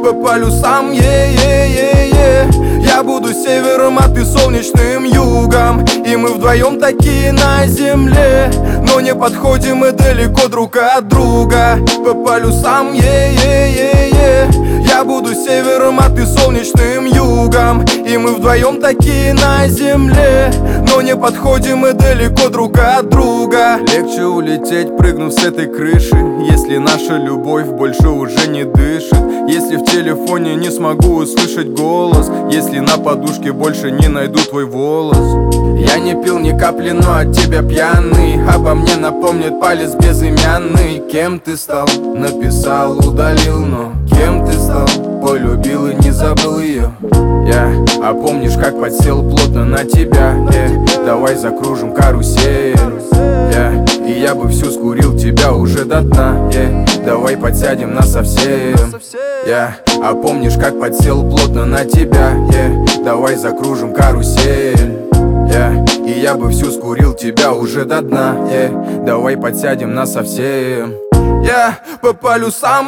по полюсам, Я буду севером, а ты солнечным югом, и мы вдвоем такие на земле, но не подходим мы далеко друг от друга. По полюсам, Я буду севером, а ты солнечным югом, и мы вдвоем такие на земле, но не подходим мы далеко друг от друга. Легче улететь, прыгнув с этой крыши, если наша любовь больше уже не дышит. Если в телефоне не смогу услышать голос, если на подушке больше не найду твой волос. Я не пил ни капли, но от тебя пьяный, обо мне напомнит палец безымянный. Кем ты стал? Написал, удалил, но кем ты стал? Полюбил и не забыл ее. А помнишь, как подсел плотно на тебя? Давай закружим карусель. И я бы всю скурил тебя уже до дна. Давай подсядем насовсем. А помнишь, как подсел плотно на тебя? Давай закружим карусель. И я бы всю скурил тебя уже до дна. Давай подсядем насовсем. По полюсам,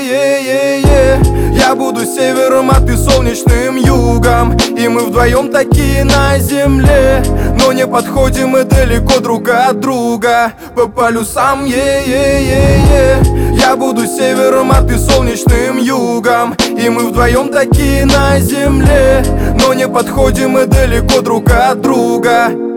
Я буду севером, а ты солнечным югом, и мы вдвоем такие на земле, но не подходим мы далеко друг от друга. По полюсам, Я буду севером, а ты солнечным югом, и мы вдвоем такие на земле, но не подходим мы далеко друг от друга.